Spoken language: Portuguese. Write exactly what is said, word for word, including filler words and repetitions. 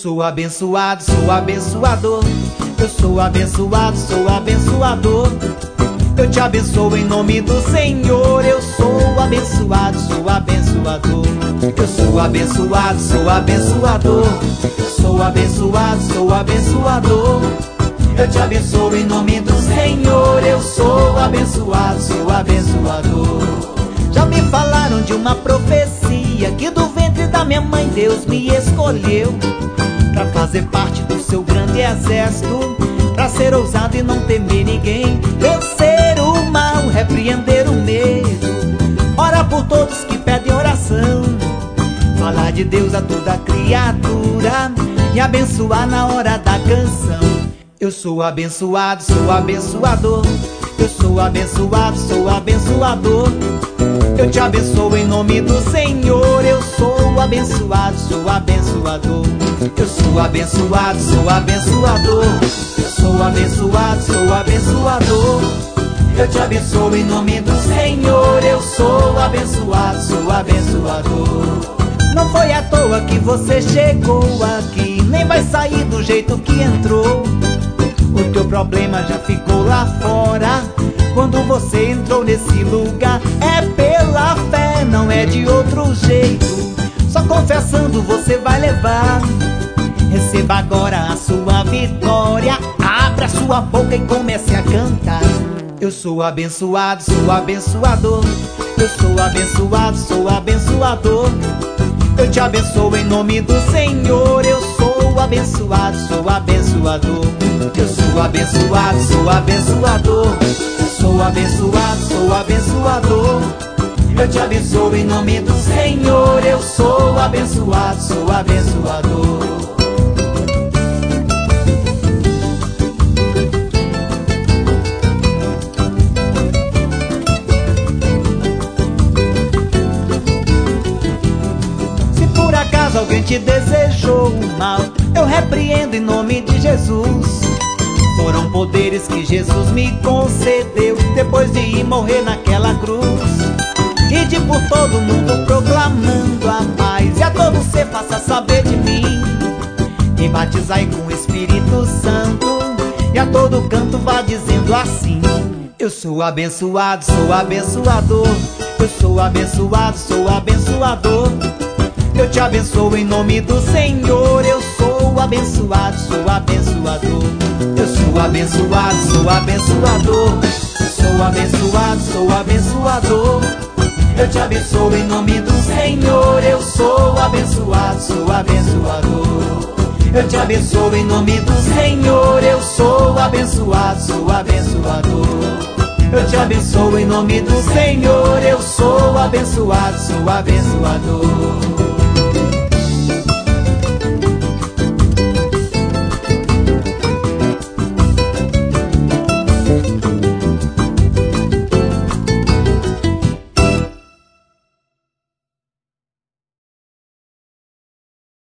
sou abençoado, sou abençoador. Eu sou abençoado, sou abençoador. Eu te abençoo em nome do Senhor. Eu sou abençoado, sou abençoador. Eu sou abençoado, sou abençoador. Eu sou abençoado, sou abençoador. Eu te abençoo em nome do Senhor. Eu sou abençoado, sou abençoador. Já me falaram de uma profecia, que do ventre da minha mãe Deus me escolheu pra fazer parte do seu grande exército, pra ser ousado e não temer ninguém, vencer o mal, repreender o medo, orar por todos que pedem oração, falar de Deus a toda criatura e abençoar na hora da canção. Eu sou abençoado, sou abençoador. Eu sou abençoado, sou abençoador. Eu te abençoo em nome do Senhor. Eu sou abençoado, sou abençoador. Eu sou abençoado, sou abençoador. Eu sou abençoado, sou abençoador. Eu te abençoo em nome do Senhor. Eu sou abençoado, sou abençoador. Não foi à toa que você chegou aqui, nem vai sair do jeito que entrou. O teu problema já ficou lá fora quando você entrou nesse lugar. É pela fé, não é de outro jeito. Só confessando você vai levar. Receba agora a sua vitória. Abra sua boca e comece a cantar. Eu sou abençoado, sou abençoador. Eu sou abençoado, sou abençoador. Eu te abençoo em nome do Senhor. Eu sou abençoado, sou abençoador. Eu sou abençoado, sou abençoador. Eu sou abençoado, sou abençoador. Eu te abençoo em nome do Senhor. Eu sou abençoado, sou abençoador. Se alguém te desejou o mal, eu repreendo em nome de Jesus. Foram poderes que Jesus me concedeu depois de ir morrer naquela cruz. E de por todo mundo proclamando a paz, e a todo ser faça saber de mim. Me batizai com o Espírito Santo, e a todo canto vá dizendo assim: eu sou abençoado, sou abençoador. Eu sou abençoado, sou abençoador. Eu te abençoo em nome do Senhor. Eu sou abençoado, sou abençoador. Eu sou abençoado, sou abençoador. Eu sou abençoado, sou abençoador. Eu te abençoo em nome do Senhor. Eu sou abençoado, sou abençoador. Eu te abençoo em nome do Senhor. Eu sou abençoado, sou abençoador. Eu te abençoo em nome do Senhor. Eu sou abençoado, sou abençoador.